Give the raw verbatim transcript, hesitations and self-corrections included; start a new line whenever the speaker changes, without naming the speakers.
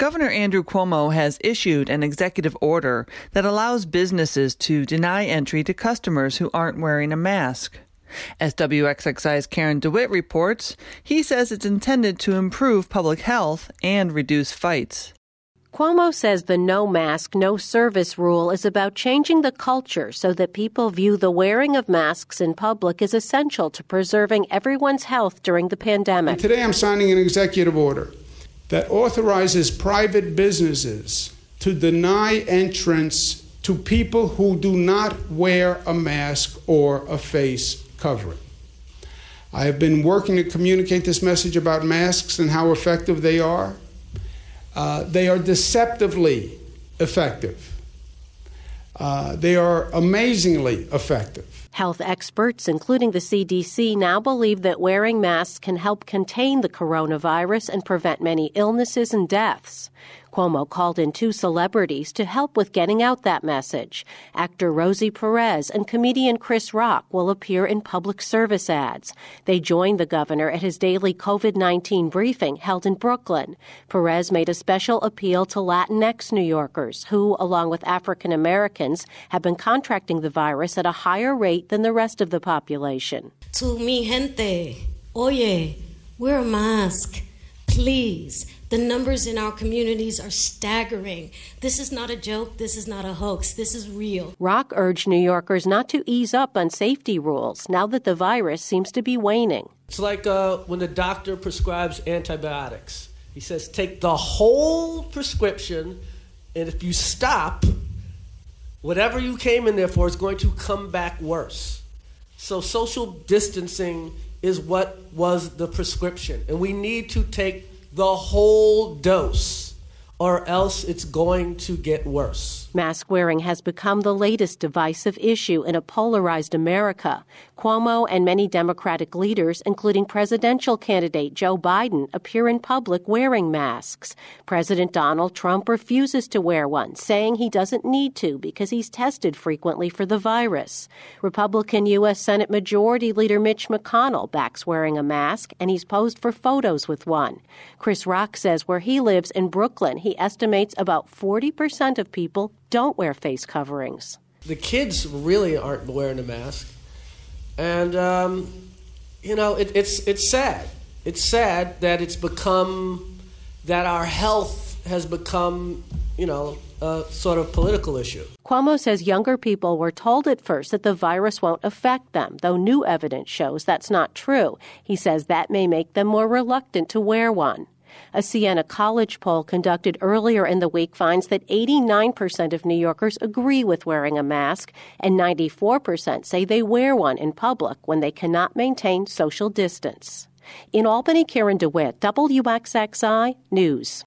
Governor Andrew Cuomo has issued an executive order that allows businesses to deny entry to customers who aren't wearing a mask. As W X X I's Karen DeWitt reports, he says it's intended to improve public health and reduce fights.
Cuomo says the no mask, no service rule is about changing the culture so that people view the wearing of masks in public as essential to preserving everyone's health during the pandemic.
And today I'm signing an executive order that authorizes private businesses to deny entrance to people who do not wear a mask or a face covering. I have been working to communicate this message about masks and how effective they are. Uh, they are deceptively effective. Uh, they are amazingly effective.
Health experts, including the C D C, now believe that wearing masks can help contain the coronavirus and prevent many illnesses and deaths. Cuomo called in two celebrities to help with getting out that message. Actor Rosie Perez and comedian Chris Rock will appear in public service ads. They joined the governor at his daily COVID nineteen briefing held in Brooklyn. Perez made a special appeal to Latinx New Yorkers who, along with African Americans, have been contracting the virus at a higher rate than the rest of the population.
To mi gente, oye, wear a mask, please. The numbers in our communities are staggering. This is not a joke. This is not a hoax. This is real.
Rock urged New Yorkers not to ease up on safety rules now that the virus seems to be waning.
It's like uh, when the doctor prescribes antibiotics. He says, take the whole prescription, and if you stop, whatever you came in there for is going to come back worse. So social distancing is what was the prescription, and we need to take the whole dose, or else it's going to get worse.
Mask wearing has become the latest divisive issue in a polarized America. Cuomo and many Democratic leaders, including presidential candidate Joe Biden, appear in public wearing masks. President Donald Trump refuses to wear one, saying he doesn't need to because he's tested frequently for the virus. Republican U S Senate Majority Leader Mitch McConnell backs wearing a mask, and he's posed for photos with one. Chris Rock says where he lives in Brooklyn, he estimates about forty percent of people don't wear face coverings.
The kids really aren't wearing a mask. And, um, you know, it, it's it's sad. It's sad that it's become, that our health has become, you know, a sort of political issue.
Cuomo says younger people were told at first that the virus won't affect them, though new evidence shows that's not true. He says that may make them more reluctant to wear one. A Siena College poll conducted earlier in the week finds that eighty-nine percent of New Yorkers agree with wearing a mask, and ninety-four percent say they wear one in public when they cannot maintain social distance. In Albany, Karen DeWitt, W X X I News.